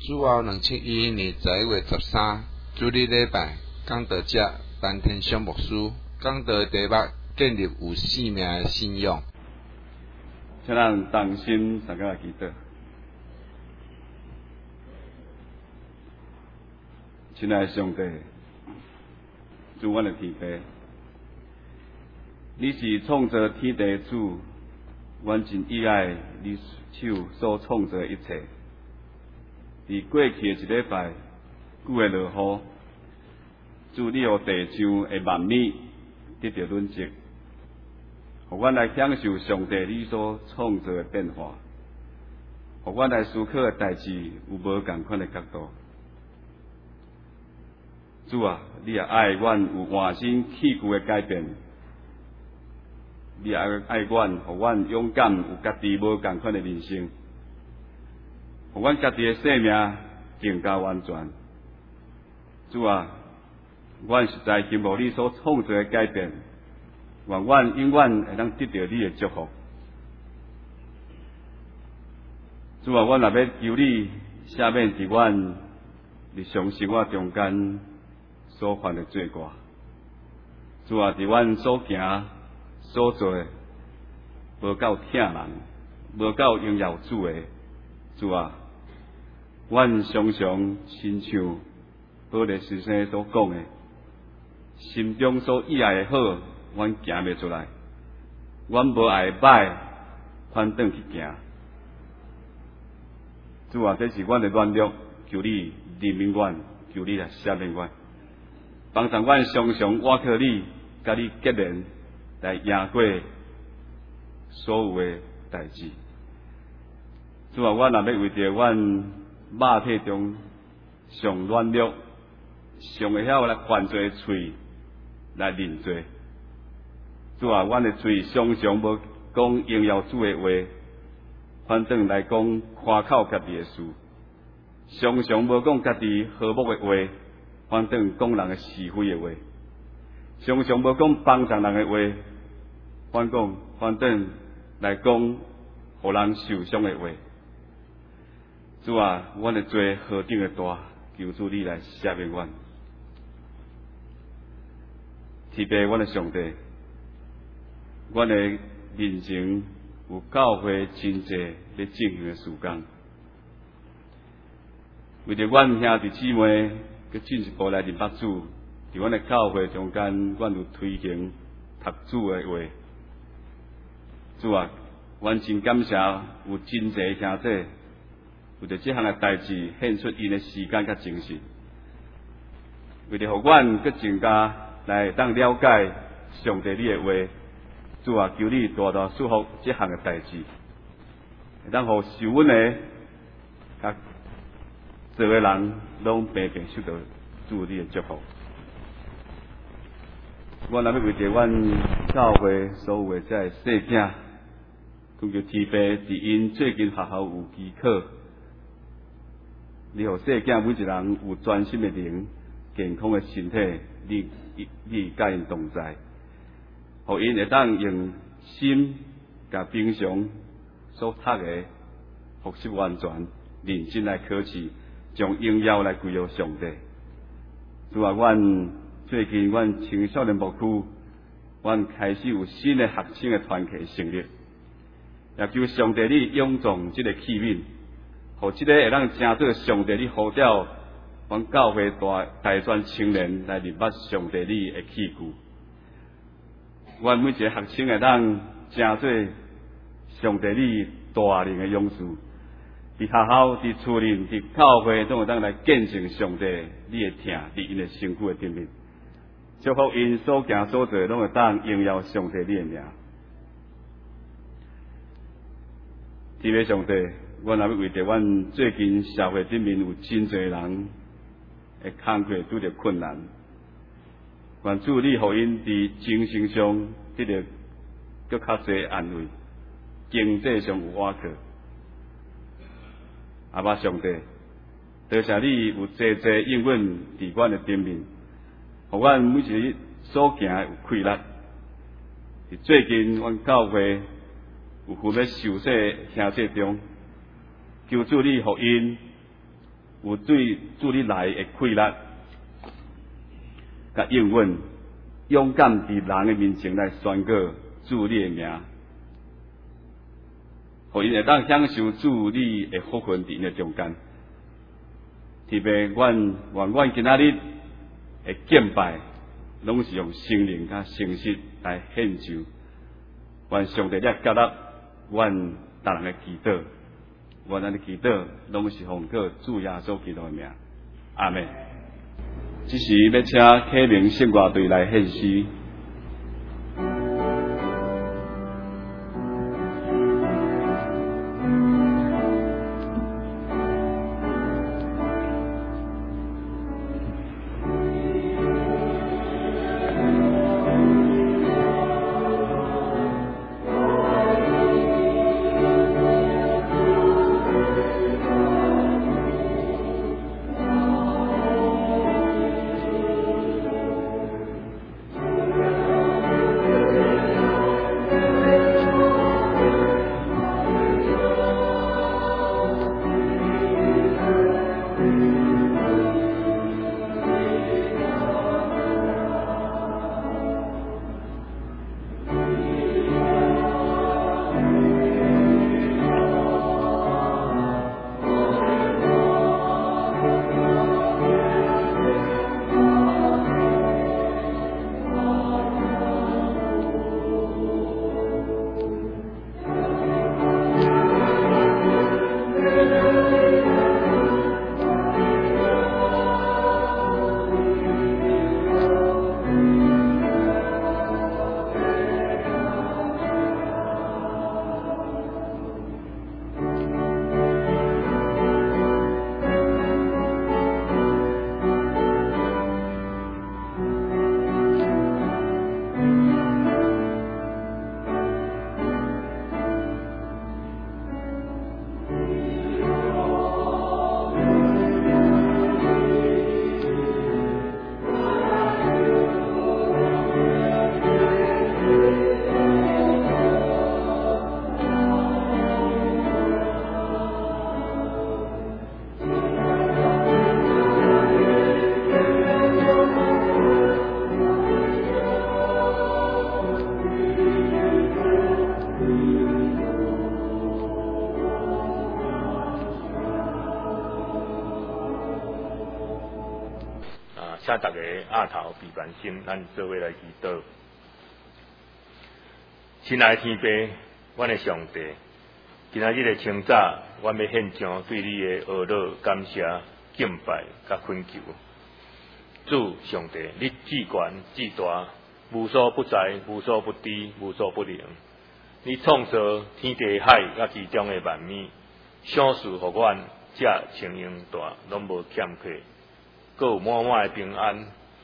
主后2011年11月13，主日礼拜，讲道者班天祥牧师讲道题目建立有生命的信仰。 请咱同心大家祈祷。亲爱的上帝，主阮的天父，你是创造天地的主，阮真意爱你手所创造的一切。伫过去的一礼拜，久的落雨，主你予地上的万米得到润泽，互阮来享受上帝你所创造的变化，互阮来思考的代志有无同款的角度。主啊，你也爱阮有换身器具的改变，你也爱阮，互阮勇敢有家己无同款的人生，互阮家己的生命更加完全。主啊，阮实在经无你所创造的改变，愿阮永远会当得到你的祝福。主啊，阮也要求你赦免伫阮日常生活中间所犯的罪过。主啊，伫阮所行所做的无够疼人，无够荣耀主的，主啊，阮常常亲像保罗先生所讲的，心中所意爱的好，阮行袂出来；阮无爱歹，反转去行。主啊，这是阮的软弱，求你怜悯阮，求你来赦免阮，帮助阮常常倚靠你，甲你结连，来赢过所有的代志。主啊，阮也要为着阮肉体中上软弱、上会晓来犯罪的喙来认罪。主啊，阮的喙常常无讲荣耀主的话，反正来讲夸口家己的事，常常无讲家己和睦的话，反正讲人的是非的话，常常无讲帮助人的话，反正来讲互人受伤的话。主啊，阮的罪何等的大，求主你来赦免阮。慈悲阮的上帝，阮的人生有教会真济要进行的事工，为着阮兄弟姊妹佮进一步来认捌主，伫阮的教会中间，阮有推行读主的话。主啊，阮真感谢有真济兄弟为着这项的代志献出因的时间甲精神，为着互阮佮增加来当了解上帝你的话。主啊，求你大大祝福这项的代志，会当互受阮的甲做的人拢平平受到主你的祝福。阮也要为着阮教会所有的这细囝，恳求天父伫因最近学校有期考，你互细囝每一人有专心的灵、健康的身体，你甲因同在，互因会当用心甲平常所读的复习完全，认真来考试，将荣耀来归于上帝。主啊，最近阮青少年牧区，阮开始有新的学生的团体成立，也求上帝你勇壮这个器皿，互这个会当成做上帝你呼召阮教会大专青年来认捌上帝你的器具。阮每一个学生会当成做上帝你大能的勇士，伫学校、伫厝里、伫教会，都会当来见证上帝你的疼伫因的身躯的顶面，祝福因所行所做，拢会当荣耀上帝你的名。天父上帝，阮也要为着阮最近社会顶面有真侪人会工课拄着困难，愿主你互因伫精神上得到更较侪安慰，经济上有倚靠。阿爸上帝，多谢你有济济应允伫阮的顶面，互阮每一日所行有气力。伫最近，阮教会有分要受洗兄弟中，求主你互因有对主你来的气力，甲应允，勇敢伫人的面前来宣告主你的名，互因会当享受主你的福分伫因的中间。特别阮今仔日的敬拜，拢是用心灵甲诚实来献上。愿上帝了接纳阮逐人的祈祷，阮咱的祈祷拢是奉靠主耶稣基督的名，阿门。这时要请启明圣乐队来献诗。 请大家额头闭关心，咱做伙来祈祷。亲爱的天父，阮的上帝，今仔日的清早，阮要献上对你的懊恼、感谢、敬拜、甲恳求。主上帝，你至权至大，无所不在，无所不知，无所不能。你创造天地海甲其中的万物，想事互阮遮清盈大，拢无欠缺。阁有满满的平安，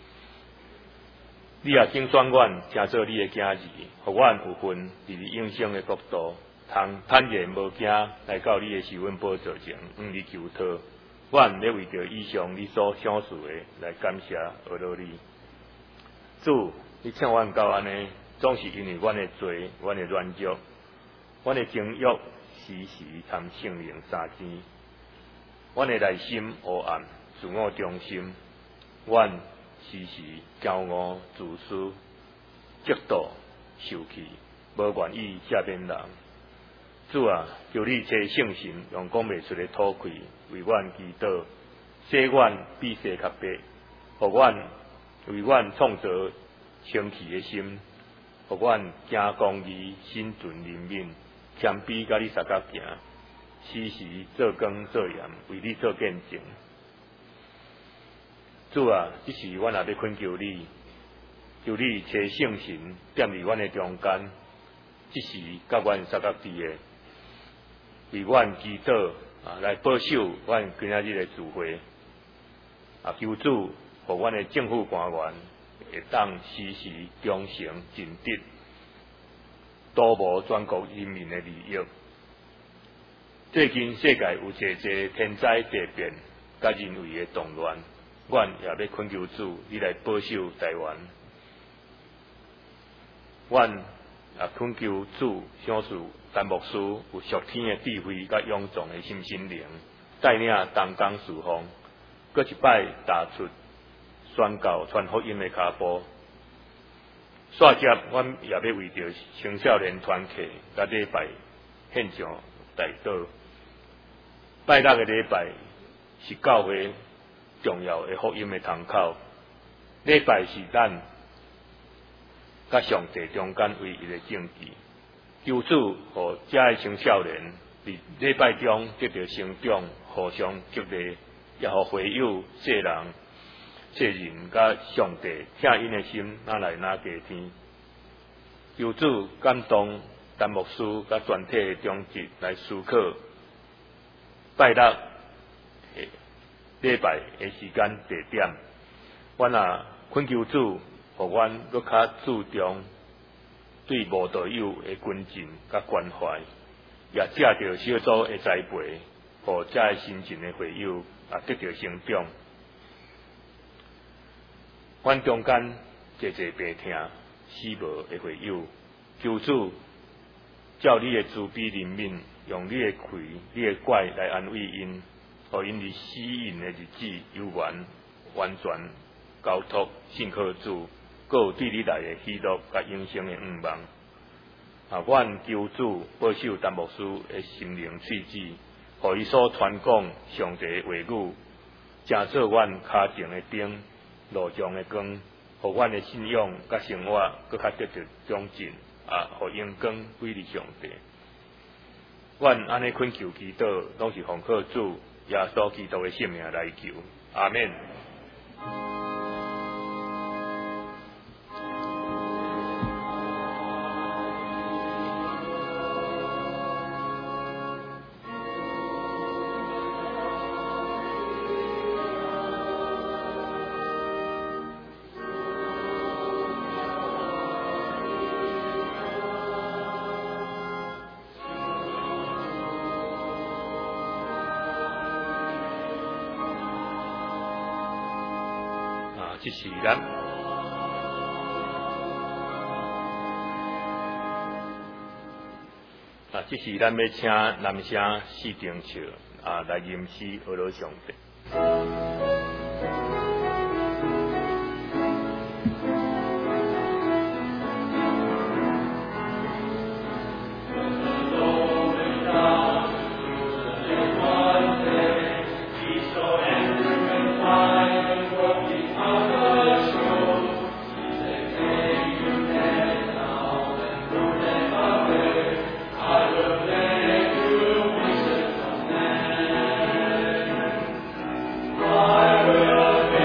你也竞选阮成做你的囝儿，互阮有份伫你永生的国度，通坦然无惊来到你的受恩宝座前，你求讨。阮要为着以上你所想事的来感谢阿罗你。主，你请阮到安尼，总是因为阮的罪、阮的软弱、阮的情欲时时参圣灵三天，阮的内心黑暗。自我中心，阮时时骄傲自私，嫉妒受气，无愿意赦免人。主啊，求你找圣神，用讲袂出的土气，为阮祈祷，使阮比世较白，互阮为阮创造清气的心，互阮行公义，心存怜悯，谦卑甲你相甲行，时时做光做盐，为你做见证。主啊，这时阮也要恳求你，求你找圣神踮伫阮的中间，这时甲阮相甲伫的，为阮祈祷来保守阮今仔日的聚会，求主互阮的政府官员会当时时忠诚尽职，多无全国人民的利益。最近世界有侪侪天灾地变，甲人为的动乱。阮也要恳求主，你来保守台湾。阮也恳求主，想使陈牧师有属天的智慧甲勇壮的心灵， 带领东江侍奉，搁一摆踏出宣告传福音的脚步。煞接，阮也要为着青少年团契甲礼拜献上代祷。拜六的礼拜是教会重要的福音的窗口，礼拜是咱甲上帝中间唯一的证据。求主互遮的青少年伫礼拜中得到成长，互相激励，也互会友、世人、世人甲上帝听因的心，哪来哪加天。求主感动陈牧师甲全体的中职来思考拜六礼拜的时间地点。阮也恳求主，互阮搁较注重对无道友的尊敬甲关怀，也借着小组的栽培，互遮个新进的会友也得到成长。阮中间济病痛死无的会友，求主照你的慈悲怜悯，用你的气、你的拐来安慰因，互因伫死因的日子有缘完全交托信靠主，阁有对你来的喜乐甲永生的愿望。阮求主保守陈牧师的心灵喙齿，互伊所传讲上帝的话语，成做阮脚前的灯，路上的光，互阮的信仰甲生活搁较得到长进，互荣光归于上帝。阮安尼恳求祈祷，拢是奉靠主耶稣基督的圣名来求，阿免。这是咱这是咱要请男声四重唱来吟诗阿罗上帝。 I will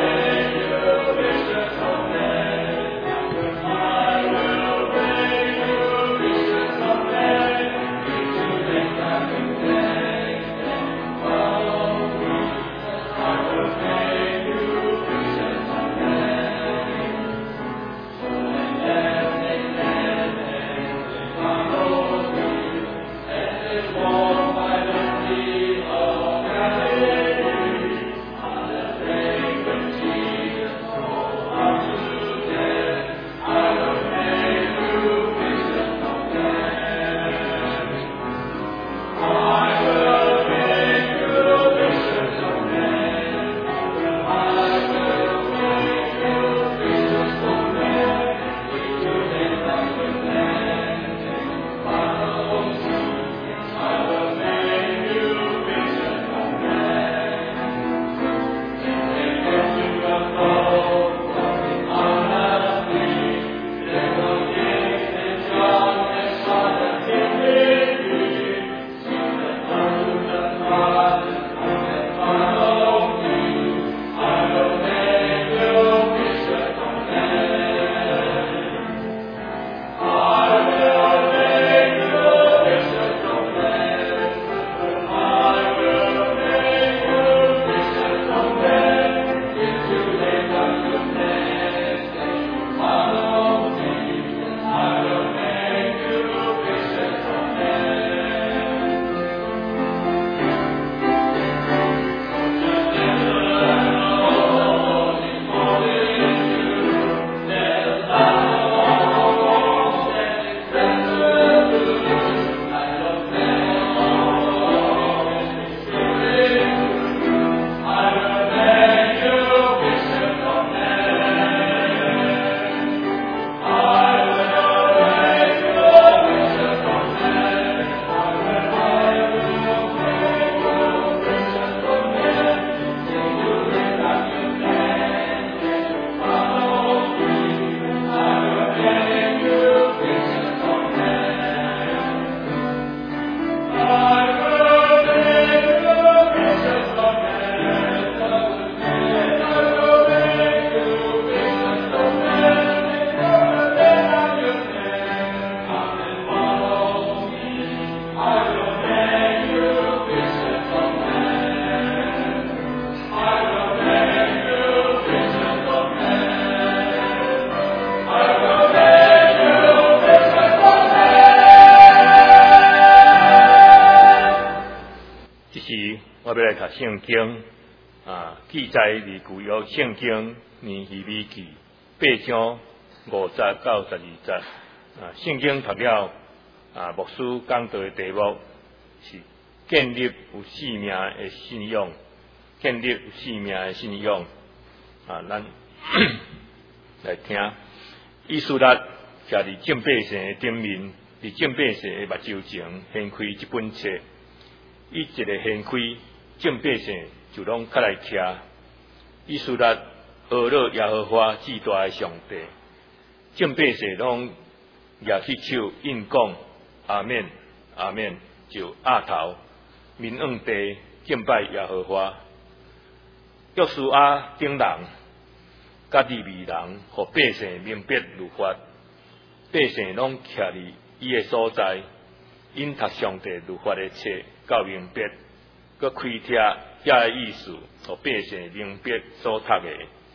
圣经记载伫旧约圣经尼希米记8章50到12节圣经读了牧师讲道的题目是建立有生命的信仰，建立有生命的信仰咱来听。以斯拉徛伫众百姓的顶面，伫众百姓的目睭前掀开一本册，伊一个掀开，众百姓就拢较来徛。以斯拉学了耶和华至大的上帝，众百姓拢举起手应讲阿免阿免，就压头面向地敬拜耶和华。约书亚等人甲利未人，互百姓明白律法，百姓拢徛伫伊的所在，因读上帝律法的册到明白，佮开帖遐的意思，互百姓明白所读的。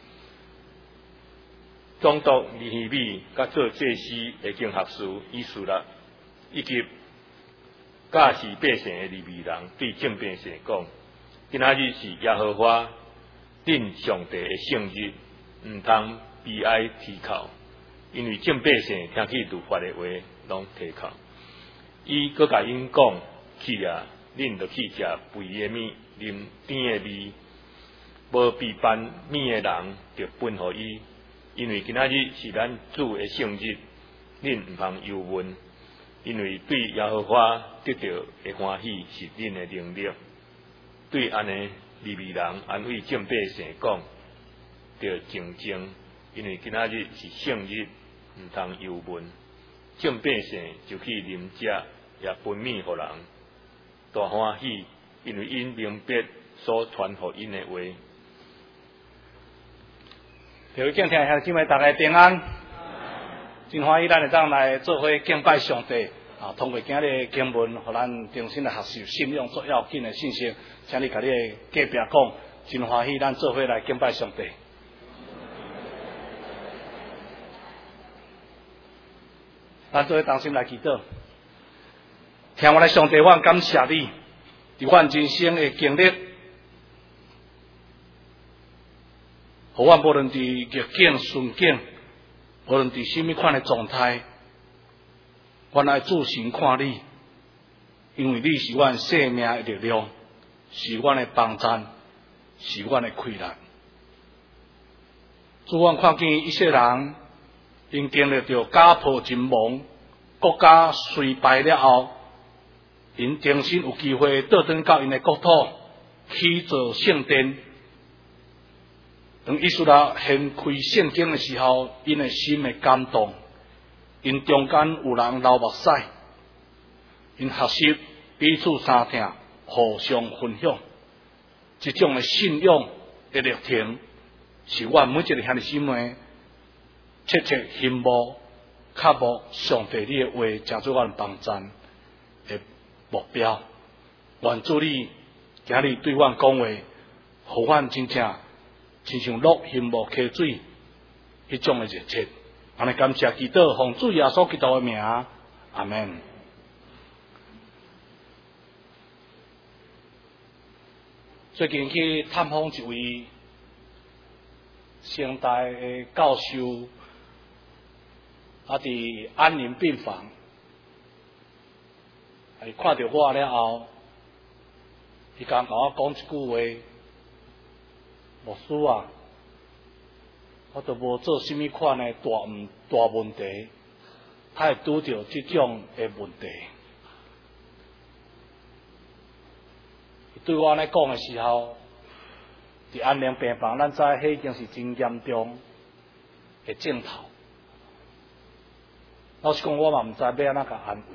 总督尼希米甲做祭司的经学士以斯拉，以及教示百姓的利未人，对众百姓讲：今仔日是耶和华恁上帝的圣日，毋通悲哀啼哭，因为众百姓听起律法的话，拢啼哭。伊佮甲因讲：去啊，恁着去食肥的米，啉甜的味，无备办米的人，着分互伊。因为今仔日是咱主的圣日，恁毋通忧闷，因为对耶和华得到的欢喜是恁的能力。对安尼，利未人安慰众百姓讲：着静静，因为今仔日是圣日，毋通忧闷。众百姓就去啉食，也分米互人，大欢喜，因为因明白所传互因的话。 各位敬听兄弟姊妹，大家平安。真欢喜，咱会当来做伙敬拜上帝通过今日的经文，互咱重新来学习信仰最要紧的信息。请你甲你的隔壁讲，真欢喜，咱做伙来敬拜上帝。咱做伙同心来祈祷，听我来上帝，我感谢你，伫我人生的经历。互我无论伫逆境顺境，无论伫什么款的状态，我来自信看你，因为你是阮生命的力量，是阮的帮助，是阮的气力。主，阮看见一些人因经历着家破人亡，国家衰败了后，因重新有机会倒转到因的国土，起造圣殿。当以斯拉掀开圣经的时候，因的心会感动，因中间有人流目屎，因学习彼此相听，互相分享，这种的信仰的热情，是我每一个兄弟姊妹切切羡慕、渴慕上帝你的话，成做阮帮助的目标。愿主你今日对阮讲话，互阮真正。亲像落羡慕溪水，迄种的热切，安尼感谢祈祷，奉主耶稣基督的名，阿门。最近去探访一位成大的教授，伫安宁病房，看到我了后，伊甲我讲一句话。牧师啊，我都无做什么款的大问题，他会拄到这种的问题。对我安尼讲的时候，伫安宁病房，咱知迄已经是真严重的症头。老实讲，我嘛毋知要安怎甲安慰。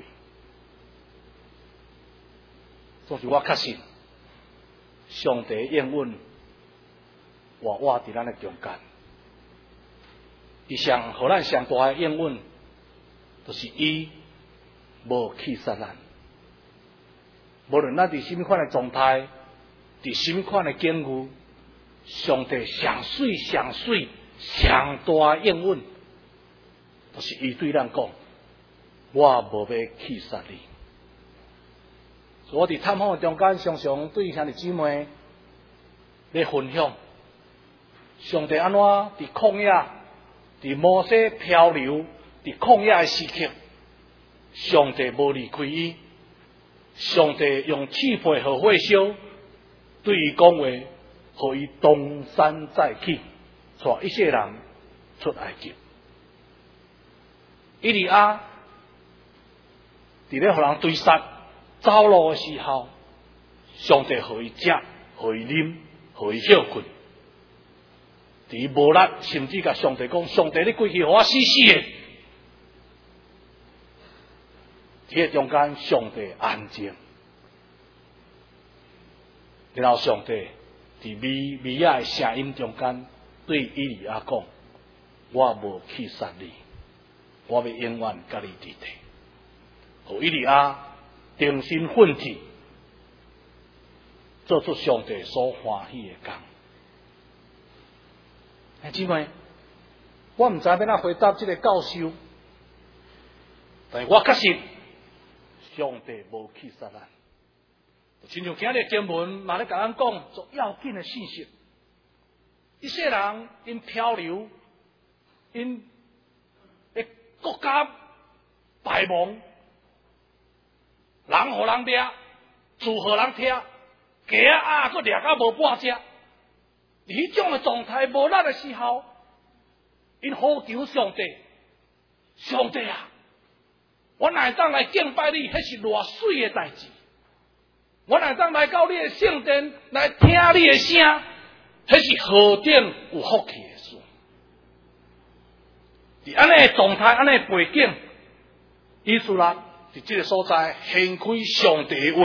总是我确信，上帝应允。活伫咱的中间，伊上互咱上大的应允，就是伊无弃杀咱。无论咱伫什么款的状态，伫什么款的境遇，上帝上水、上大的应允，就是伊对咱讲：我无要弃杀你。所以我伫探访的中间，常常对兄弟姊妹来分享上帝安怎伫旷野，伫摩西漂流，伫旷野的时刻，上帝无离开伊，上帝用气配和火烧对伊讲话，互伊东山再起，带一些人出埃及。以利亚伫咧互人追杀走路的时候，上帝互伊食，互伊啉，互伊休困。伫无力，甚至甲上帝讲：上帝，你过去互我死死的。迄个中间，上帝安静，然后上帝伫米亚的声音中间对以利亚讲：我无去杀你，我要永远甲你伫地。互以利亚定心奋体，做出上帝所欢喜的工。姊妹，我毋知要哪回答这个教授，但我确实上帝无去杀咱。亲像今日经文嘛咧甲咱讲足要紧的信息。一些人因漂流，因的国家败亡，人互人掠，厝互人拆，鸡鸭佫掠到无半只。迄种的状态无力的时候，因呼求上帝，上帝啊，我哪会当来敬拜你？迄是偌水的代志。我哪会当来到你的圣殿来听你的声？迄是何等有福气的事。伫安尼的状态、安尼的背景，以斯拉伫这个所在掀开上帝的话。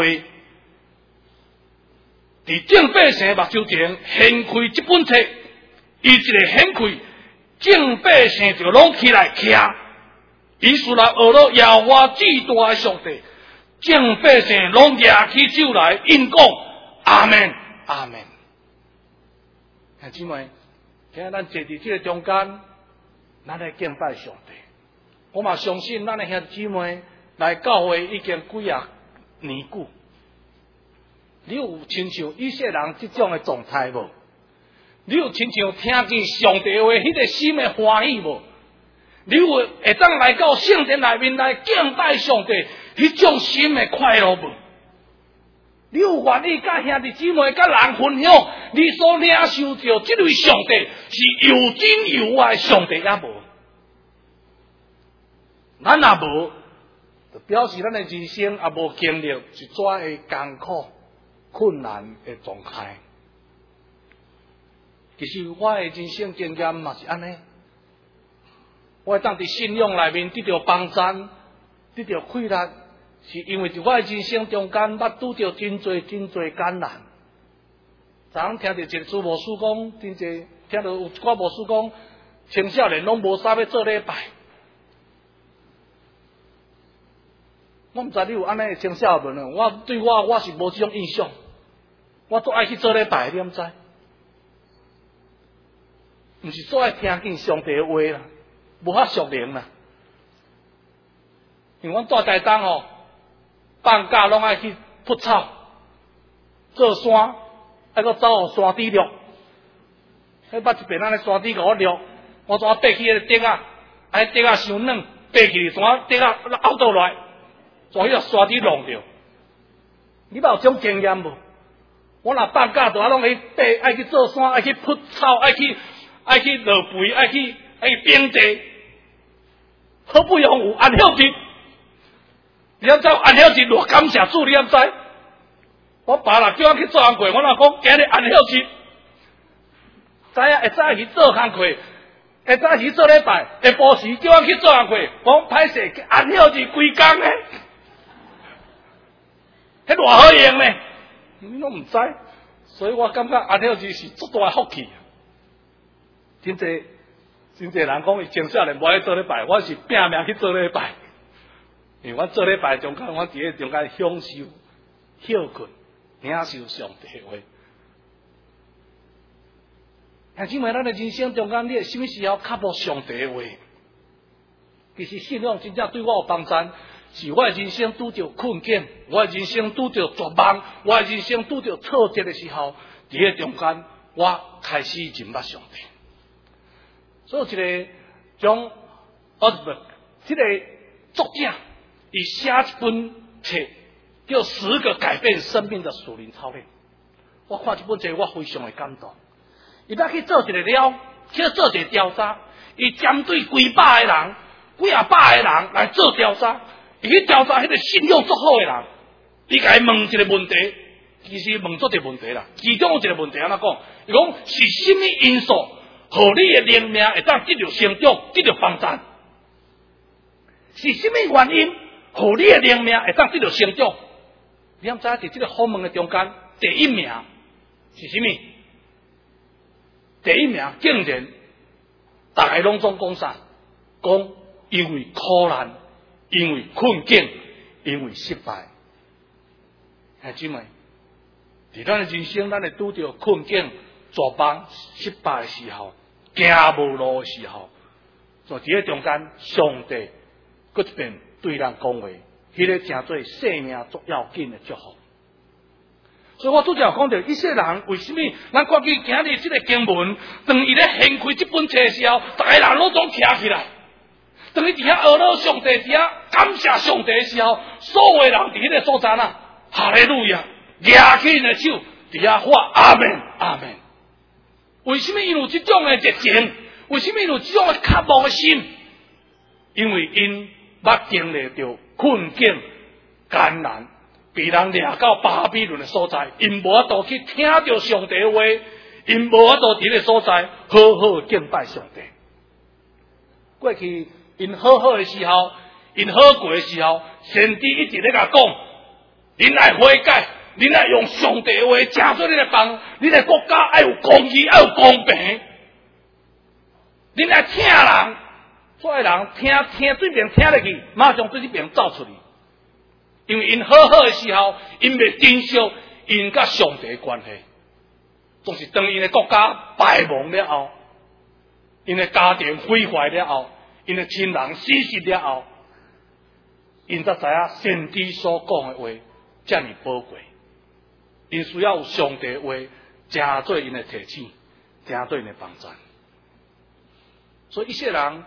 伫正百姓目睭前掀开这本册，伊一个掀开，正百姓就拢起来徛。以斯拉学了耶和华至大的上帝，正百姓拢举起手来应讲阿门，阿门。兄姊妹，今日咱坐伫这个中间，咱来敬拜上帝。我嘛相信咱的兄姊妹来教会已经几啊年久。你有亲像以色列人这种的状态无？你有亲像听见上帝话迄个心的欢喜无？你有会当来到圣殿内面来敬拜上帝迄种心的快乐无？你有愿意甲兄弟姊妹甲人分享你所领受到这位上帝是又真又爱上帝也无？咱也无，就表示咱的人生也无经历一撮的艰苦。困难的状态，其实我的人生经验嘛是安尼。我会当伫信仰内面得到帮助，得到快乐，是因为伫我的人生中间，捌拄到真侪艰难。昨昏听到一个主牧师讲，真侪听到有一寡牧师讲，青少年拢无啥要做礼拜。我毋知你有安尼的青少年无？我对我是无这种印象。我都爱去做礼拜，你毋知？毋是做爱听见上帝的话啦，无遐属灵啦。因为阮住台东吼，放假拢爱去扑草、做山，爱搁走互山底掠。迄捌一遍咱咧山底甲我掠，我怎啊爬去迄个竹仔，迄竹仔伤软，爬去怎啊竹仔凹倒来，怎迄个山底弄着？你捌有种经验无？我若放假就拢去爬，爱去做山，爱去扑草，爱去落肥，爱去冰地。好不容易有安孝节，你知安孝节偌感谢主，你知？我爸若叫我去做工课，我若讲今日安孝节，知影会早去做工课，会早去做礼拜，下晡时叫我去做工课，讲歹势安孝节规工呢，迄偌好用呢？你拢唔知，所以我感觉安孝节是足大的福气。真侪人讲伊青少年无爱做礼拜，我是拼命去做礼拜。因为我做礼拜中间，我伫迄中间享受、休困、领受上帝话。兄姊妹，咱的人生中间，你什么时候较无上帝话？其实信仰真正对我有帮助。是我的人生拄着困境，我的人生拄着绝望，我的人生拄着挫折的时候，伫迄中间， 我开始认捌上帝。所以，一个将这个作者，伊写一本册，叫《10个改变生命的属灵操练》。我看这本册，我非常的感动。伊要去做一个去做一个调查，伊针对几百个人、几啊百个人来做调查。伊去调查迄个信仰足好的人，伊甲伊问一个问题，其实问足个问题啦。其中有一个问题安怎讲？伊讲是什么因素，互你的灵命会当得到成长、得到帮助？是什么原因，互你的灵命会当得到成长？你知在这个访问的中间，第一名是什么？第一名竟然大家拢总讲啥？讲因为苦难。因为困境，因为失败，兄姊妹，在咱的人生，咱会拄到困境、绝望、失败的时候，行无路的时候，就伫个中间，上帝搁一遍对咱讲话，迄个诚做生命最要紧的祝福。所以我拄则讲到，一些人为什么？咱看见今日这个经文，当伊咧掀开这本册的时候，大家人拢总徛起来。当伊伫遐学了上帝，伫遐感谢上帝的时候，所有人伫迄个所在呐，哈利路亚，举起因的手，伫遐喊阿门阿门。为什么因有这种的热情？为什么因有这种的渴慕的心？因为因捌经历到困境、艰难，被人掠到巴比伦的所在，因无法度去听到上帝的话，因无法度伫个所在好好敬拜上帝。过去。因好好的时候，因好过的时候，先知一直咧甲讲，恁来悔改，恁来用上帝的话，正做恁来帮，恁的国家要有公义，要有公平。恁来听人，所有人听对面听入去，马上对这边走出去。因为因好好的时候，因未珍惜因甲上帝的关系，总是当因的国家败亡了后，因的家庭毁坏了后。因的亲人死失了后，因才知影先知所讲的话这么宝贵。因需要有上帝的话，正做因的提醒，正做因的帮助。所以一些人，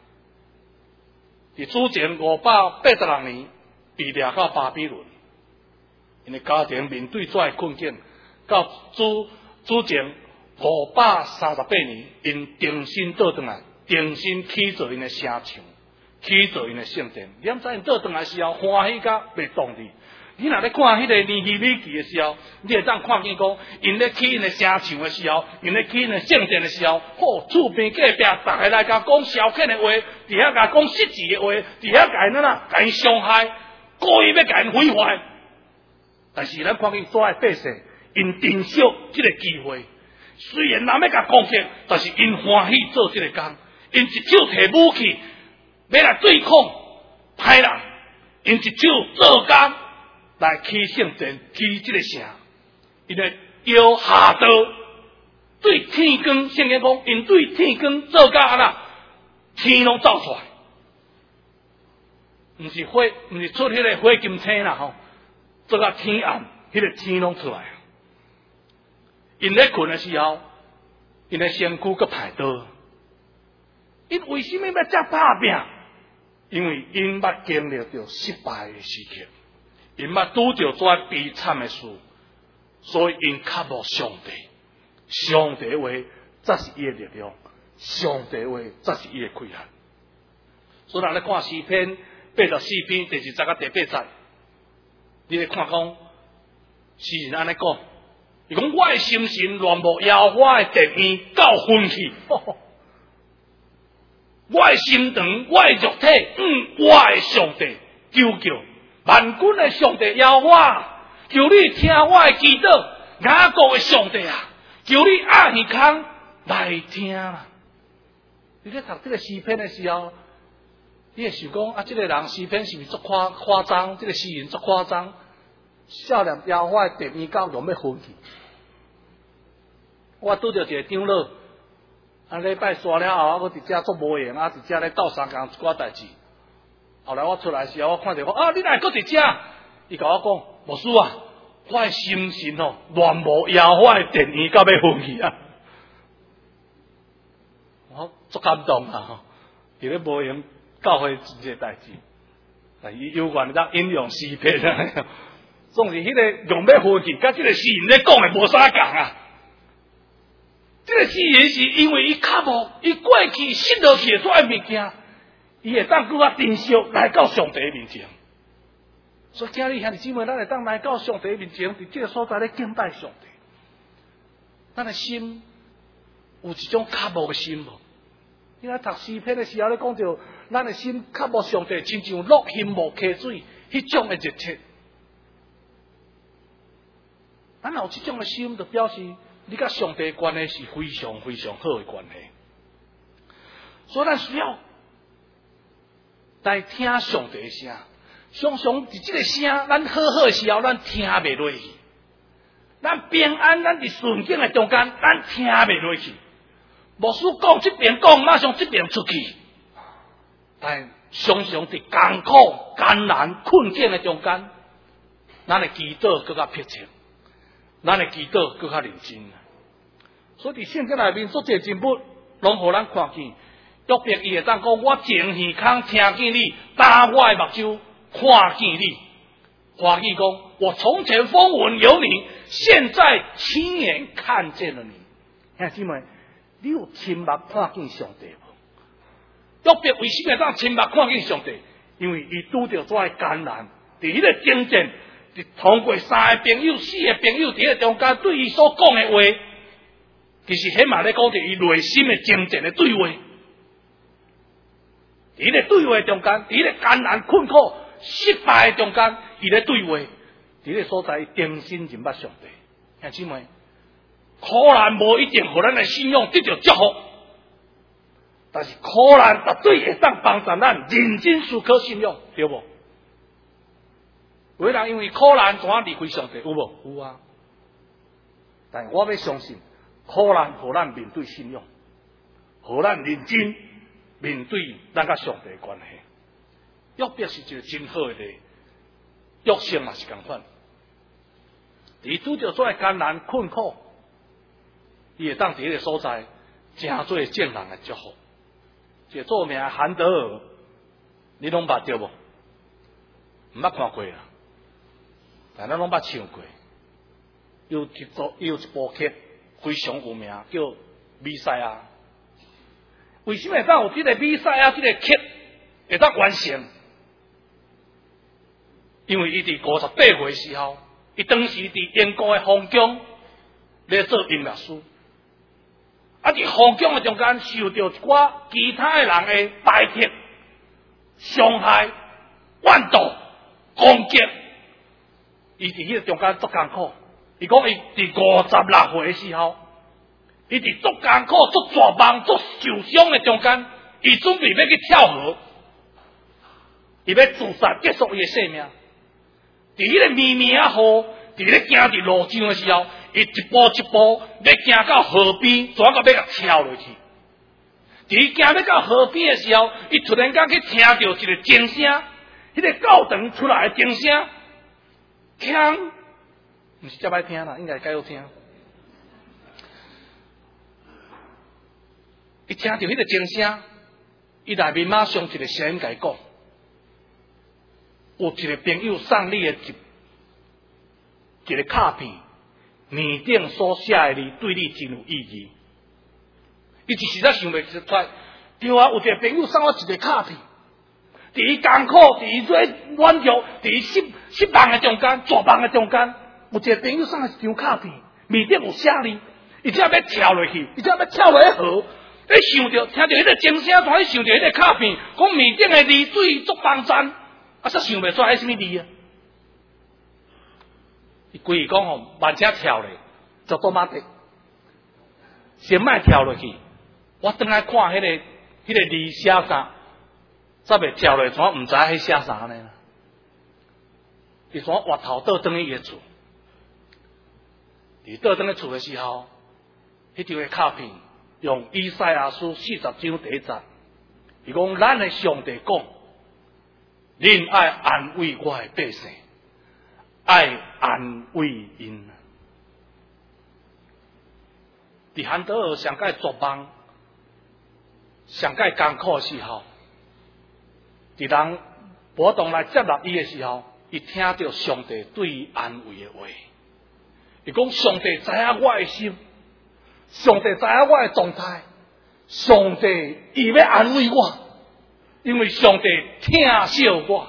伫之前586年被掠到巴比伦，因的家庭面对这困境，到之前538年，因重新倒转来。重新起造因的城墙，起造因的圣殿。你知因倒转来时候，欢喜甲袂动力。你若咧看迄个尼希米记的时候，你会当看见讲，因咧起因的城墙的时候，因咧起因的圣殿的时候，厝边隔壁逐个来甲讲消遣的话，伫遐甲讲失志的话，伫遐甲因甲因伤害，故意要甲因毁坏。但是咱看见所有百姓，因珍惜这个机会，虽然人要甲攻击，但是因欢喜做这个工。因一手摕武器要来对抗歹人，因一手做工来起圣殿、起这个城，因为要下刀对天光，圣经讲因对天光做工安那，天拢走出来，毋是出迄个火金星啦吼，做到天暗，迄个天拢出来。因咧困的时候，因的身躯搁歹刀。因为什么要这打拼？因为因捌经历到失败的时刻，因捌拄着这悲惨的事，所以因渴慕上帝。上帝的话才是伊的力量，上帝的话才是伊的气量。所以咱咧看诗篇84篇第20甲第8节，你咧看讲，诗人安尼讲，伊讲我的心神乱无耶和华的殿院到昏去。我的心肠，我的肉体，我的上帝求救，万军的上帝耶和华，求你听我的祈祷，雅各的上帝啊，求你阿耳孔来听啦。你咧读这个诗篇的时候，你会想讲啊，这个人诗篇是不是足夸张？这个诗人足夸张，少年耶和华的殿院到拢要昏去。我拄着一个长老。礼拜刷了后，我伫遮做无闲，伫遮咧斗相共一寡代志。后来我出来时候，我看到我你哪会搁伫遮？伊甲我讲，牧师啊，我的心神乱无耶和华的殿院到要昏去啊！ 我足感动啊！吼，伫咧无用教会一个代志，但伊有愿当引用诗篇啊，总是迄个用要回去，甲即个诗人咧讲的无啥共啊。即个诗人是因为伊较无，伊过去失落去的所有物件，伊会当搁较珍惜来到上帝面前。所以今日兄弟姊妹，咱会当来到上帝面前，伫即个所在咧敬拜上帝。咱的心有一种较无的心无？你来读诗篇的时候咧，讲到咱的心较无上帝，亲像落心无溪水，迄种的热切。咱有这种的心，就表示你甲上帝关系是非常非常好的关系。所以咱需要来听上帝的声。常常伫这个声，咱好好的时候，咱听袂落去；咱平安，咱伫顺境的中间，咱听袂落去。牧师讲这边讲，马上这边出去。但常常伫艰苦、艰难、困境的中间，咱的祈祷更加迫切，咱的祈祷更加认真。所以伫圣经内面做这经文，拢互咱看见。约伯伊会当讲：我前耳孔听见你，打我的目睭。看见你，华语讲，我从前风闻有你，现在亲眼看见了你。兄弟们，你有亲目看见上帝无？约伯为什么当亲目看见上帝？因为伊拄着遮艰难，伫迄个征战，伫通过3个朋友、4个朋友伫个中间对伊所讲的话，其实迄嘛咧讲着伊内心的征战的对话。伫迄个对话中间，伫迄个艰难困苦。失败的中间，伊咧对话，伫咧所在定心认捌上帝。兄姊妹，苦难无一定互咱的信仰得到祝福，但是苦难绝对会当帮助咱认真思考信仰，对无？有人因为苦难怎离开上帝，有无？有啊。但我要相信，苦难互咱面对信仰，互咱认真面对咱甲上帝的关系。约伯是一个真好的例，约瑟嘛是共款。伊拄着所谓艰难困苦，伊会当伫迄个所在，真做正人的祝福。一个著名的韩德尔，你拢捌着无？毋捌看过啦，但咱拢捌唱过。有一部剧非常有名，叫《米赛亚》。为什么会当有这个《米赛亚》这个剧会当完成？因为伊伫58岁时候，伊当时伫英国的皇宫咧做音乐师，啊，伫皇宫的中间受到一寡其他的人的排斥、伤害、怨妒、攻击，伊伫迄个中间足艰苦。伊讲伊伫56岁的时候，伊伫足艰苦、足绝望、足受伤的中间，伊准备要去跳河，伊要自杀结束伊的生命。伫迄个绵绵啊雨，伫咧行伫路上的时候，伊一步一步要行到河边，怎个要甲跳落去？伫伊行要到河边的时候，伊突然间去听到一个钟声，迄个教堂出来的钟声，锵，毋是遮歹听啦，应该介好听。伊听到迄个钟声，伊内面马上一个声音甲伊讲。有一个朋友送你的一个卡片，面顶所写的字对你真有意义。伊一时才想袂出来，对啊，有一个朋友送我一个卡片，伫伊艰苦，伫伊最软弱，伫伊失望的中间、绝望的中间，有一个朋友送我一张卡片，面顶有写字，伊才要跳落去，伊才要跳落去河。你想着听着迄个钟声，突然想着迄个卡片，讲面顶的字对伊足帮赞。啊！煞想袂出来什么字啊？伊规日讲吼，慢车跳咧，就多马的，先莫跳落去。我转来看迄个字写啥，才袂跳落，怎毋知迄写啥呢？伊怎滑头倒转去伊个厝？伫倒转去厝的时候，迄张个卡片用以赛亚书40章第1节，伊讲咱的上帝讲。恁爱安慰我的百姓，爱安慰因。伫韩德尔上界绝望、 上界艰苦的时候，伫人无当来接纳伊的时候，伊听到上帝对伊安慰的话。伊讲上帝知影我的心，上帝知影我的状态，上帝伊要安慰我，因为上帝听惜我。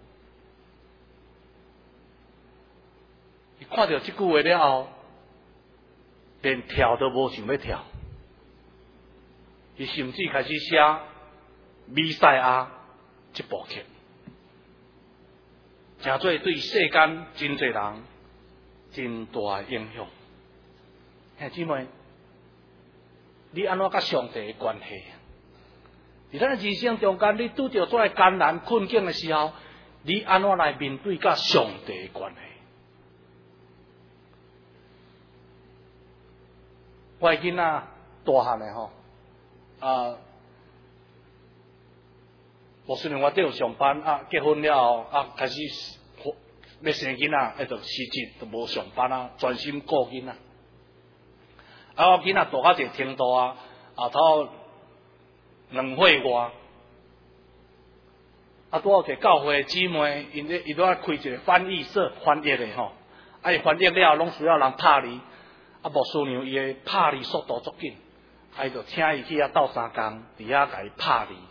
伊看到这句话了后，连跳都无想要跳。伊甚至开始写弥赛亚这部剧，诚做对世间真侪人真大影响。兄姊妹，你安怎甲上帝的关系？伫咱人生中间，你拄着这艰难困境的时候，你安怎来面对甲上帝的关系？我的囡仔大汉的吼。无虽然我伫有上班结婚了后开始要生囡仔，就辞职就无上班专心顾囡仔。我囡仔大到一个程度头2岁外，拄好一个教会姊妹，伊拄开一个翻译社翻译的吼，伊翻译了拢需要人拍字，无虽然伊的拍字速度足紧。伊就请伊去斗3工，伫遐甲伊拍字。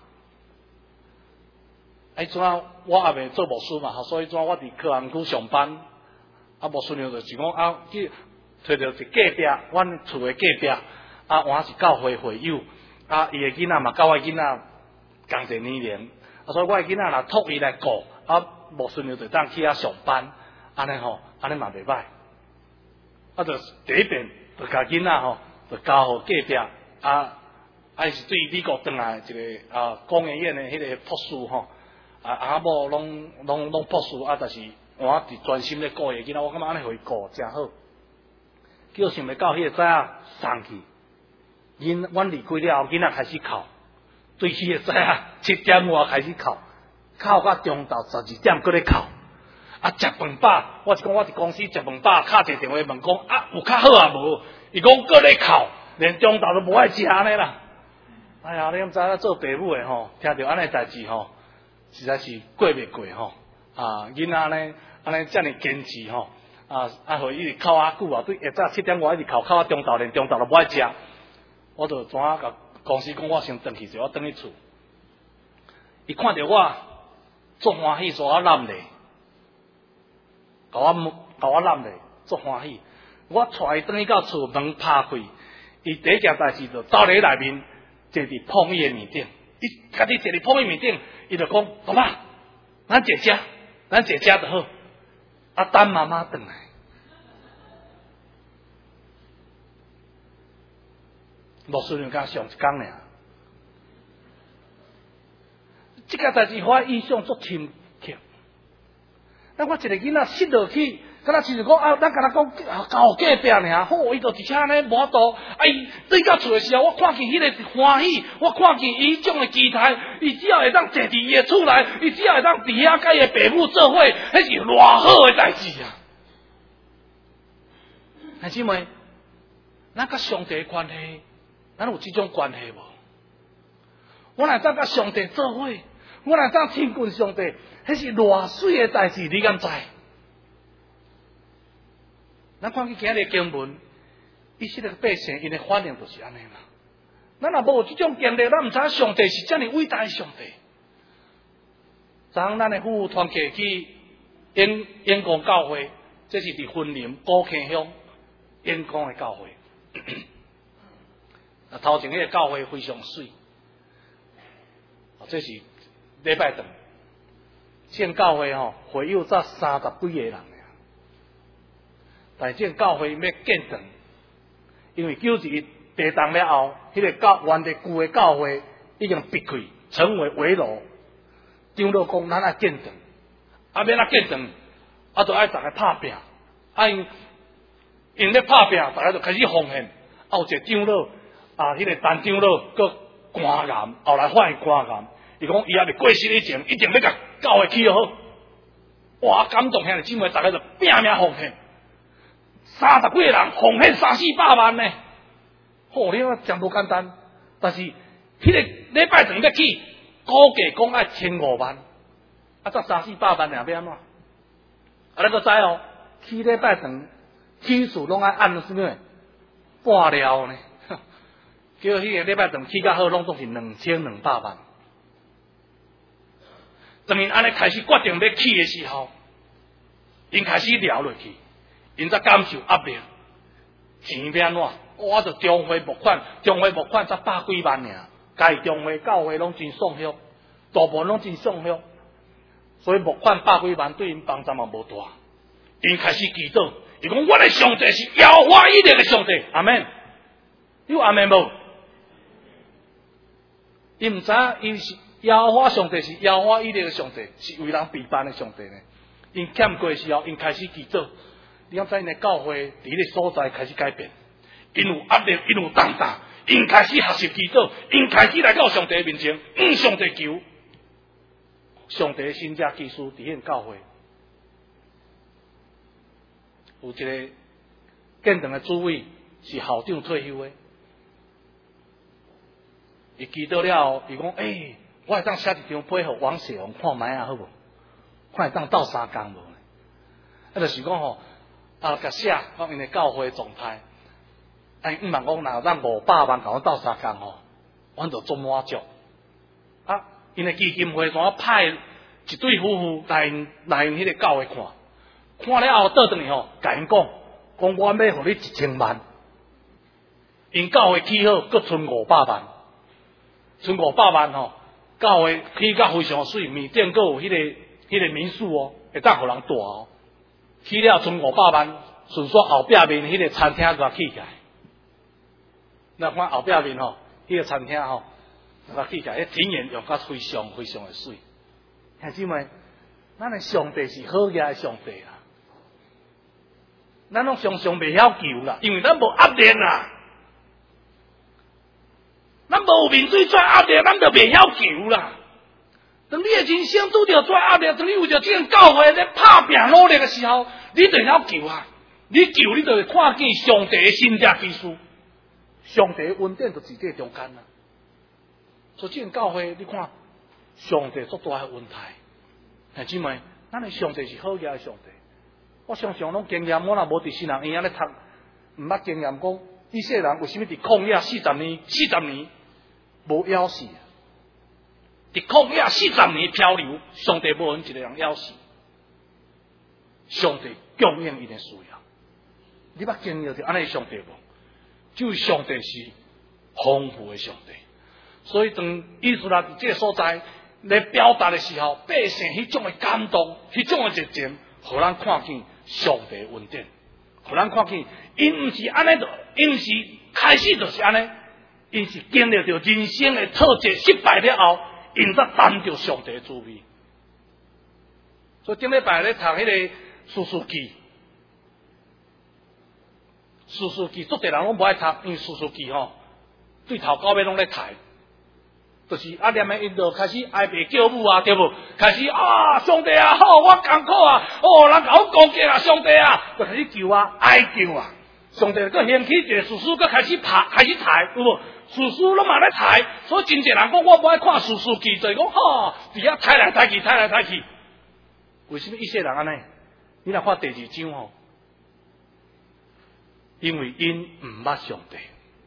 怎我也未做牧师嘛，所以我伫科学区上班，无顺利就是讲去找到一隔壁，阮厝的隔壁，我是教会会友，伊的囡仔嘛，甲我囡仔同一年龄，所以我的囡仔若托伊来顾，无顺利就当去遐上班，安尼嘛袂歹。就第一遍就甲囡仔就交互隔壁。是对美国转来一个工研院的迄个博士某拢博士但是我伫专心咧顾伊囡仔，我感觉安尼互伊顾真好。叫想袂到迄个早送去，阮离开了后，囡仔开始哭，对迄个早7点外开始哭到中昼12点搁咧哭。食饭饱，我是讲我伫公司食饭饱，敲一个电话问讲有较好无？伊讲搁咧哭。连中昼都无爱食安尼啦！哎呀，你敢知影做爸母的听到安尼代志实在是过袂过囡仔呢，安尼遮尔坚持互伊一直哭久对下早7点外一直哭到中昼，连中昼都无爱食。我就怎甲公司讲，我先转去者，我转去厝。伊看到我足欢喜，我揽咧，甲我揽咧，足欢喜。我带伊转去到厝，门拍开。伊第一件代志就走咧内面，坐伫碰伊的面顶。伊家己坐伫碰伊面顶，伊就讲：爸爸，咱坐遮就好。等妈妈转来。无顺便甲上一工尔。这件代志互我印象足深刻。我一个囡仔失落去。敢若亲像讲咱敢若讲交隔壁尔，好，伊就伫遐呢无度。伊对到厝的时候，我看见迄个欢喜，我看见伊种的期待，伊只要会当坐伫伊的厝内，伊只要会当伫遐甲伊的爸母做伙，迄是偌好的代志啊！兄姊妹，咱甲上帝的关系，咱有这种关系无？我若当甲上帝做伙，我若当亲近上帝，迄是偌水的代志，你敢知？咱看去今日经文，以色列百姓因的反应就是安尼嘛。咱若无有这种经历，咱毋知上帝是遮尔伟大的上帝。昨昏咱的妇女团契去延光教会，这是伫云林古坑乡延光的教会。头前迄个教会非常水，这是礼拜堂。建教会会友才30几个人。但这教会要建堂，因为92地动了后，迄个原地旧的教会已经闭开，成为围楼。长老讲咱爱建堂，免建堂，就爱大家拍拼，因咧拍拼，大家就开始奉献。有一个长老迄个陈长老搁肝癌，后来发现肝癌，伊讲伊还未过世以前，一定要甲教会起好。哇，感动兄弟姊妹，大家就拼命奉献。30几个人奉献300-400万呢，你看真无简单。但是迄个礼拜堂要起，估计讲爱1500万，才300-400万尔，要安怎？你个知哦，起礼拜堂起厝拢爱按什么？半了呢？叫迄个礼拜堂起较好，拢总是2200万。当因安尼开始决定要起的时候，因开始聊落去，因才感受压力，钱要安怎？我着中会募款才100几万尔，家中会教会拢真爽约，大部分拢真爽约，所以募款100几万对因帮助嘛无大。因开始祈祷，伊讲我的上帝是耶和华以色列的上帝，阿门。你有阿门无？伊毋知影伊是耶和华上帝是耶和华以色列的上帝，是为人备办的上帝呢。因欠过的时候，因开始祈祷。你讲在因的教会，伫迄个所在开始改变。因有压力，因有重担，因开始学习祈祷，因开始来到上帝面前，上帝求。上帝的新家技术伫迄教会，有一个建堂的主委是校长退休的。伊祈祷了后，伊讲：我会当写一张配合王世宏看卖啊，好无？看会当斗3工无？就是讲吼，甲写讲因的教会状态。毋茫讲若咱500万甲我斗3工吼，阮就足满足。因的基金会怎派一对夫妇来因迄个教会看了后倒转去吼，甲因讲我要互你1000万。因教会起好，佫剩500万。剩500万吼，教会起甲非常水，面顶佫有迄个民宿哦，会当互人住哦。起了剩500万，顺续后壁面迄个餐厅甲起起来。咱看后壁面吼，迄个餐厅吼，甲起起来，迄庭院用甲非常非常的水。兄姊妹，咱的上帝是好嘅上帝啦，咱拢常常袂晓求啦，因为咱无压力啦。咱无面对这压力，咱就袂晓求啦。当你的人生拄着这压力，当你为着这个教会咧打拼努力的时候，你就晓求啊！你求，你就会看见上帝的新家技术，上帝的恩典就伫这中间啦。所以这个教会，你看上帝足大的恩待，兄姊妹，咱的上帝是好嘅上帝。我常常拢经验，我若无伫新人院咧读，毋捌经验讲以色列人为什么伫旷野40年无枵死？伫旷野40年漂流，上帝无人一个人枵死。上帝供应伊的需要，你捌经历着安尼上帝无？只有上帝是丰富的上帝。所以当以色列伫这个所在来表达的时候，百姓迄种的感动，迄种的热情，互咱看见上帝恩典，互咱看见因毋是安尼，因是开始就是安尼，因是经历着人生的挫折失败了后，因才谈着上帝的滋味。所以顶礼拜咧读迄个士师记，士师记，足侪人拢无爱读，因为士师记吼，对头到尾拢咧读。就是念的因就开始哀爸叫母啊，对不？开始上帝啊，好，我艰苦啊，人甲我攻击啊，上帝啊，就开始叫啊，哀叫啊。上帝佫掀起一个士师，佫开始抬，有无？士师拢嘛咧抬，所以真侪人讲我无爱看士师记，就是讲伫遐抬来抬去。为什么以色列人安尼？你若看第2章吼，因为因毋捌上帝，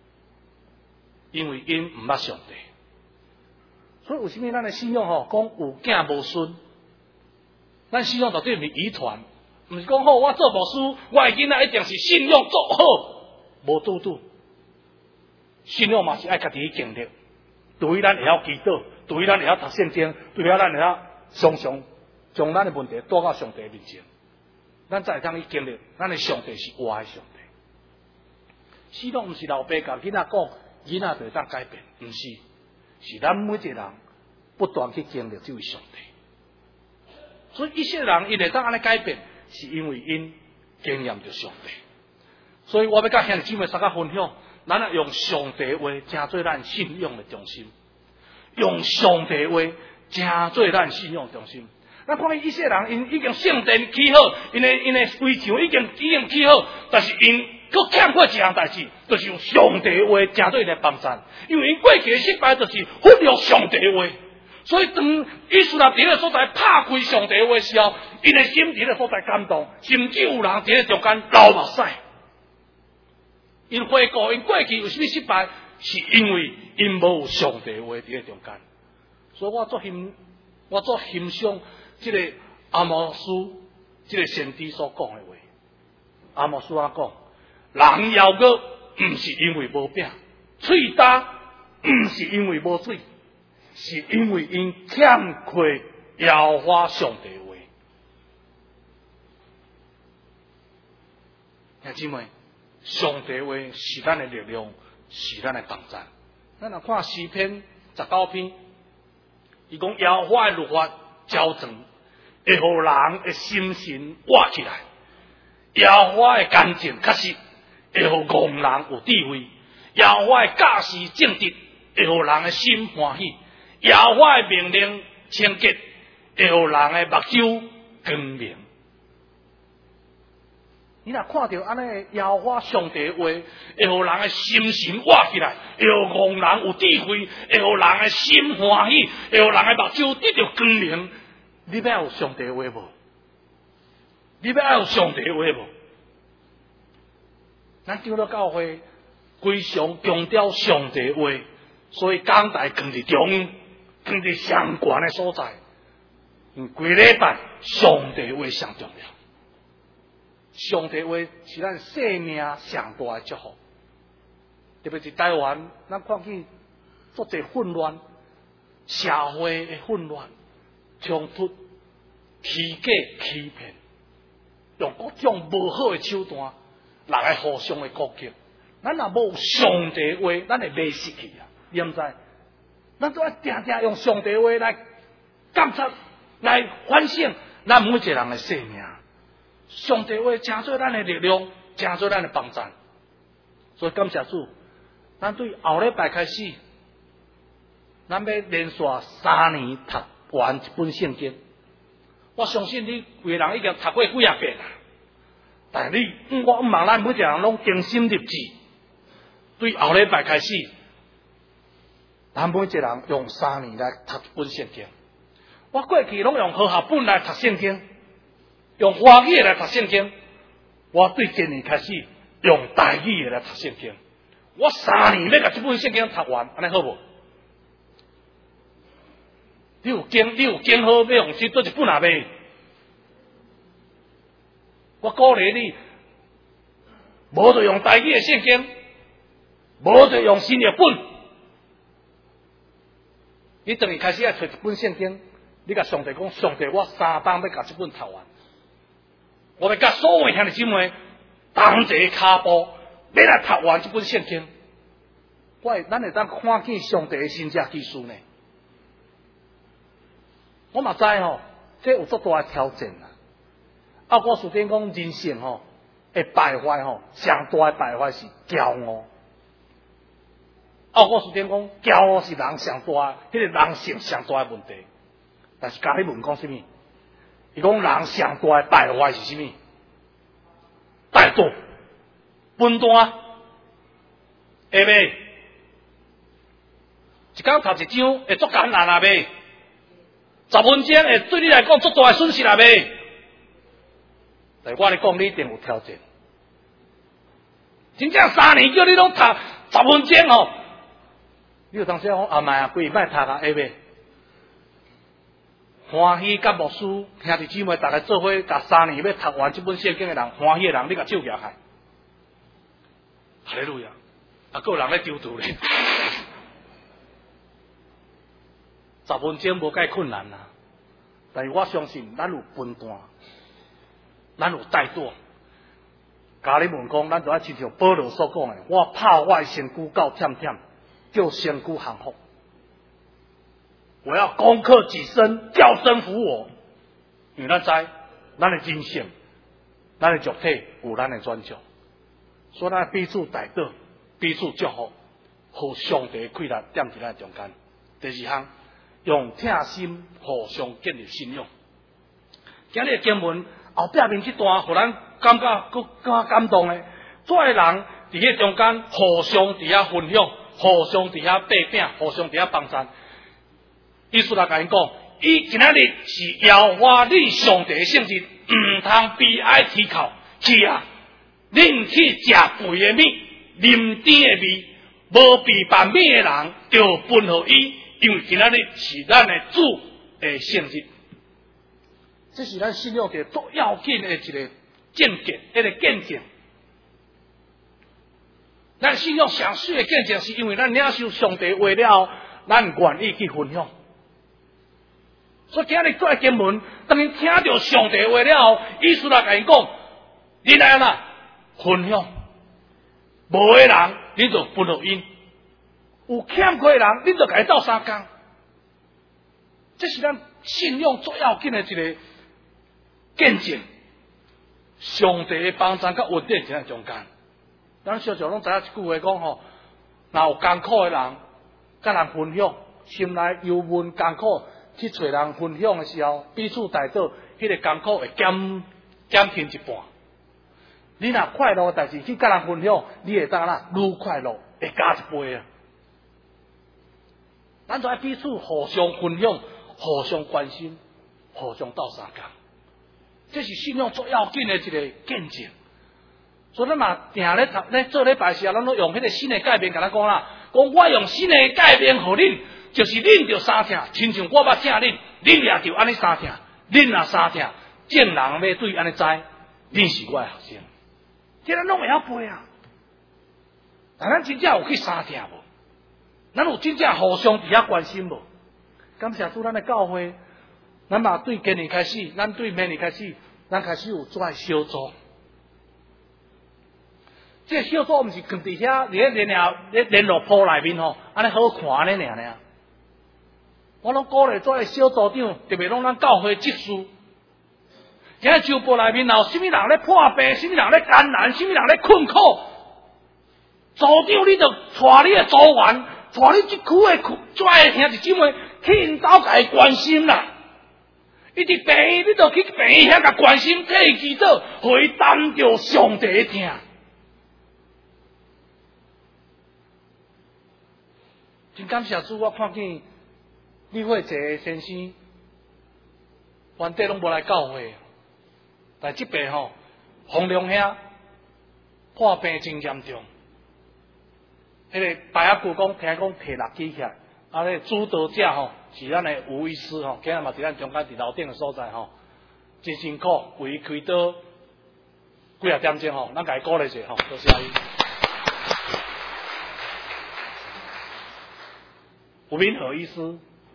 所以为什么咱的信仰吼讲有囝无孙？咱信仰绝对毋是遗传，毋是讲我做牧师，我的囡仔一定是信仰做好，无拄拄。信仰嘛是爱家己去经历，除非咱会晓祈祷，除非咱会晓读圣经，除非咱会晓常常将咱的问题带到上帝面前，咱才会当去经历，咱的上帝是活的上帝。信仰毋是老爸甲囡仔讲，囡仔就会当改变，毋是。是咱每一个人不断去经历这位上帝，所以一些人因会当安尼改变，是因为因经验着上帝。所以我要甲兄弟姊妹大家分享，咱要用上帝话成做咱信仰的中心，用上帝话成做咱信仰中心。咱看见一些人，因已经圣殿起好，因的围墙已经起好，但是因佫欠过一项代志，就是用上帝的话正对来帮衬，因为因过去的失败就是忽略上帝的话，所以当以色列伫个所在拍开上帝的话时候，因的心伫个所在感动，甚至有人伫个中间流目屎。因回顾因过去为什么失败，是因为因无有上帝的话伫个中间。所以我做欣赏这个阿摩斯这个先知所讲的话。阿摩斯啊讲，人要个唔是因为无饼，喙焦唔是因为无水，是因为因欠缺耶和华上帝的话。兄姊妹，上帝的话是咱的力量，是咱的帮助。咱若看诗篇19篇，伊讲耶和华的律法矫正，会互人的心神活起来。耶和华的干净确实会互戆人有智慧，耶和华的教示正直会互人的心欢喜，耶和华的命令清洁会互人的目睭光明。你若看到安尼耶和华上帝的话，会互人的心神活起来，会互戆人有智慧，会互人的心欢喜，会互人的目睭得到光明。你要有上帝的话无？你要有上帝的话无？咱长老教会非常强调上帝的话，所以讲台放伫中央，放伫上悬的所在。因规礼拜上帝的话上重要，上帝的话是咱生命上大的祝福。特别是台湾，咱看见足侪混乱，社会的混乱、冲突、欺假欺骗。用各种无好的手段来互相的攻击，咱若无上帝的话，咱会袂失去啊！你毋知？咱都要定定用上帝的话来监察、来反省咱每一个人的生命。上帝的话真做咱的力量，真做咱的帮助。所以感谢主，咱对后礼拜开始，咱要连续3年读完一本圣经。我相信你有人已经读过几啊遍啦，但是我望咱每一个人拢精心立志，对后礼拜开始，咱每一个人用3年来读一本圣经。我过去拢用和合本来读圣经，用华语来读圣经。我对今年开始用台语来读圣经。我3年要把这本圣经读完，安尼好无？你有经好要用去做一本啊未？我鼓励你，无就用台语的圣经，无就用新的本。你等于开始要找一本圣经，你甲上帝讲，上帝，我3当要甲这本读完。我要甲所有兄弟姊妹同一个脚步，要来读完这本圣经。咱会当看见上帝的神迹奇事呢。我嘛知吼，这有足大的挑战啦。我书典讲人性吼，会败坏吼，上大的败坏是骄傲。我书典讲骄傲是人上大，迄个人性上大的问题。但是甲你问讲什么？伊讲人上大的败坏是什么？怠惰、笨蛋，会袂？一工读一章会足艰难啊袂？10分钟会对你来讲足大的损失啊袂？但我咧讲，你一定有挑战。真正3年叫你拢读10分钟吼，你有当时讲阿妈啊，规摆读啊，会袂？欢喜甲牧师兄弟姊妹，大家做伙，甲3年要读完这本圣经的人，欢喜的人，你甲手举开。哈利路亚！还有人咧丢毒咧。10分钟无介困难啦，但是我相信咱有分段，咱有怠惰。甲你问讲，咱就要亲像保罗所讲的，我怕我的身躯够忝忝，叫身躯降服。我要攻克己身，叫身服我。因为咱知，咱的人性，咱的肉体有咱的专长，所以咱彼此代祷，彼此祝福，互上帝的快乐点伫咱中间。第2项。用疼心互相建立信用。今日的经文后壁面这段，互咱感觉更加感动的。 做诶人伫迄中间互相伫遐分享，互相伫遐掰饼，互相伫遐帮衬。意思来甲因讲，伊今仔日是耀华你上帝诶圣日，毋通悲哀啼哭去啊！恁去食肥诶米，啉甜诶味，无被办米诶人，就分互伊，因为今仔日是咱诶主诶圣日。这是咱信仰嘅最要紧的一个见解，一个见解。咱信仰上水的见解，是因为咱领受上帝话了，咱愿意去分享。所以今日做经文，当你听到上帝话了，意思来甲因讲，你来啦分享，无的人你就分互因，有欠亏的人你就甲伊斗相共。这是咱信仰最要紧的一个见证，上帝的帮助甲稳定在中间。咱小时候拢知影一句话讲吼，若有艰苦的人，甲人分享，心内忧闷艰苦，去找人分享的时候，彼此代祷，迄个艰苦会减轻一半。你若快乐的代志去甲人分享，你会当啦愈快乐，会加一倍啊！咱就爱彼此互相分享，互相关心，互相斗相共。这是信仰最要紧的一个见证。所以咱嘛定咧做礼拜时啊，咱都用迄个新的改变甲咱讲啦，讲我用新的改变互恁，就是恁着相听，亲像我捌请恁，恁也着安尼相听，恁若相听，众人要对安尼知，恁是我的学生。这咱拢会晓背啊，但咱真正有去相听无？咱有真正互相伫遐关心无？感谢主，咱的教会。咱嘛对今年开始，咱对明年开始，咱开始有做小组。这个小组毋是放伫遐，伫联络簿内面吼，安尼好看安尼尔。我拢鼓励做小组长，特别拢咱教会职事。今日周报内面有啥物人咧破病，啥物人咧艰难，啥物人咧困苦，组长你就带你的组员，带你即区的遮兄弟姊妹去因兜甲伊关心啦。伊伫病院，你就去病院遐甲关心，替伊祈祷，互伊担着上帝的疼。真感谢主，我看见李慧杰先生，原底拢无来教会，但即边吼，洪亮兄破病真严重，迄个白阿舅讲，听讲摕6支起来，啊，迄个主导者吼。是咱的吴医师吼，今日嘛伫咱中间伫楼顶的所在吼，真辛苦，为伊开刀几啊点钟吼，咱甲伊鼓励者吼，多谢伊。吴敏和医师，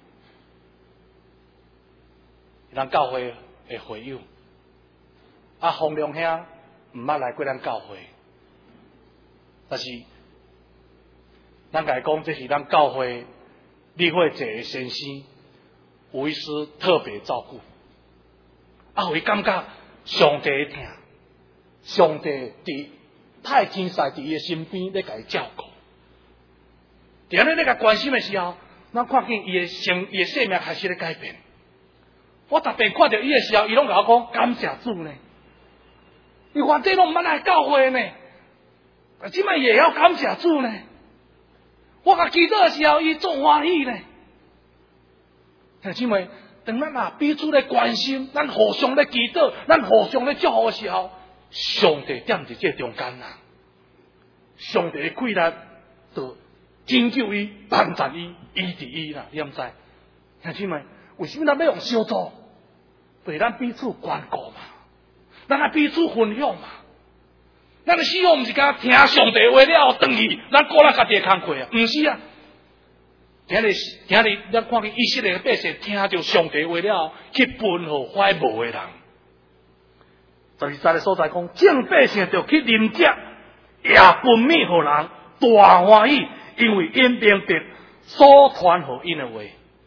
咱教会的会友，啊，洪亮兄毋捌来过咱教会，但是咱甲伊讲，这是咱教会。李慧杰先生，吴医师特别照顾，啊，互伊感觉上帝疼，上帝伫太天使伫伊的身边咧，甲伊照顾。伫安尼咧甲关心的时候，咱看见伊的生命开始咧改变。我逐遍看到伊的时候，伊拢甲我讲感谢主呢。伊原底拢毋捌来教会呢，即摆也要感谢主呢。我甲祈祷的时候，伊做欢喜呢。兄弟姊妹，当咱啊彼此咧关心，咱互相咧祈祷，咱互相咧祝福的时候，上帝踮伫这中间啦。上帝的气力就拯救伊、帮助伊、医治伊啦，你毋知？兄弟姊妹，为什么咱要用小组？对咱彼此关顾嘛，咱啊彼此分享嘛。咱的希望毋是讲听上帝话了后，转去咱顾咱家己的工课啊，毋是啊。今日咱看见以色列的百姓听到上帝话了后，去分互怀无的人。12节的所在讲，众百姓就去啉食，也分米互人，大欢喜，因为因明白所传互因的话。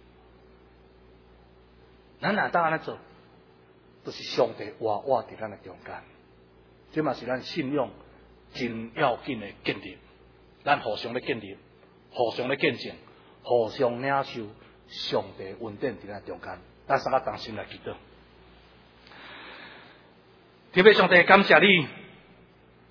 咱若当安尼做，就是上帝活伫咱的中间。这嘛是咱信仰真要紧的建立，咱互相的建立，互相的见证，互相领受上帝恩典伫咱中间。咱三个同心来祈祷。天父上帝，感谢你，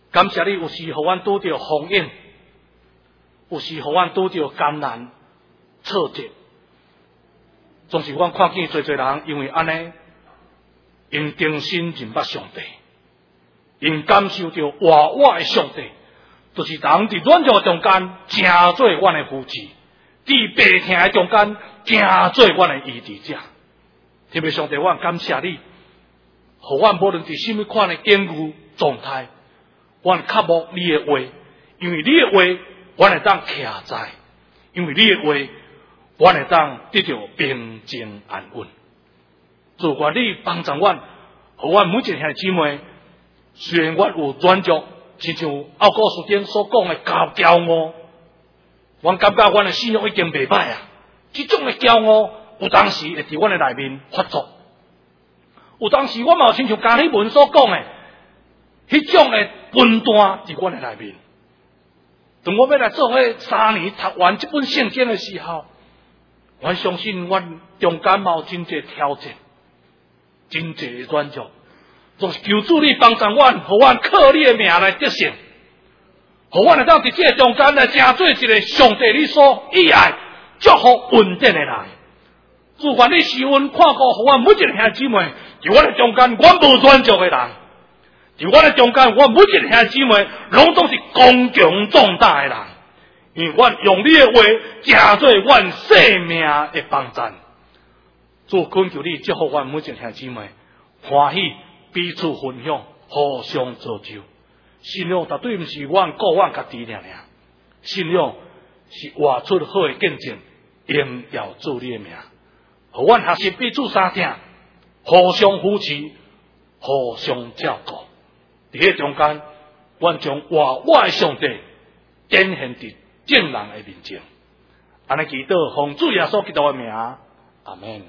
感谢你有时互阮拄着风险，有时互阮拄着艰难挫折，总是阮看见侪侪人因为安尼，因定心认捌上帝，因感受着活我的上帝，就是人伫软弱中间，正做阮的扶持；伫病痛的中间，正做阮的医治者。特别上帝，阮感谢你，互阮无论伫什么款的境遇状态，阮渴慕你的话，因为你的话，阮会当徛在，因为你的话，阮会当得到平静安稳。主愿你帮助阮，互阮每一个兄弟姊妹，虽然阮有软弱，亲像奥古斯丁所讲的骄傲，阮感觉阮的信仰已经袂歹啊。这种的骄傲，有当时会伫阮的内面发作，有当时我嘛有亲像加利文所讲的，迄种的分断伫阮的内面。当我要来做伙3年读完这本圣经的时候，我相信阮中间嘛有真侪挑战，真侪的软弱，就是求主你帮助阮，互阮靠你的名来得胜，互阮会当伫这个中间来成做一个上帝你所喜爱、祝福稳定的人。主愿你施恩看顾，互阮每一个兄弟姊妹，伫阮的中间，阮无软弱的人；伫阮的中间，阮每一个兄弟姊妹，拢总是刚强壮大的人。因为阮用你的话，成做阮生命的帮助。主恳求你祝福阮每一个兄弟姊妹，欢喜彼此分享，互相造就。信仰绝对毋是阮顾阮家己尔，信仰是活出好的见证，荣耀主你的名。互阮学习彼此相听，互相扶持，互相照顾。伫迄中间，阮将活我的上帝展现伫众人的面前。安尼祈祷，奉主耶稣基督的名，阿门。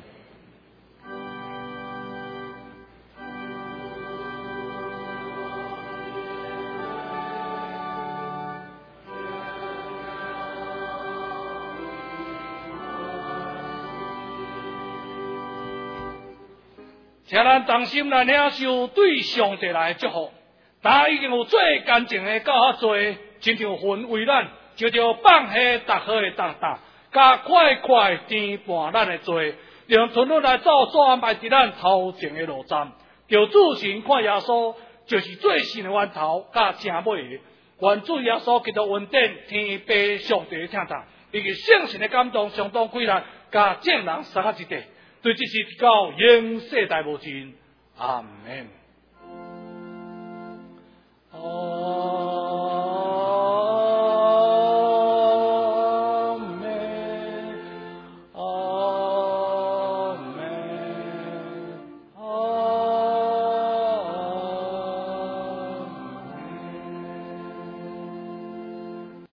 请咱同心来领受对上帝来的祝福。大家已经有最干净的到遐多，亲像云为咱，就着放下逐好的重担，甲快快填满咱的罪，让吞落来走所安排伫咱头前的路站。叫主神看耶稣，就是最新的源头，甲正尾的。愿主耶稣基督恩典，天父上帝的听堂，以及圣神的感动，相当归咱，甲众人三合一体。对这是到永世代无尽，阿门。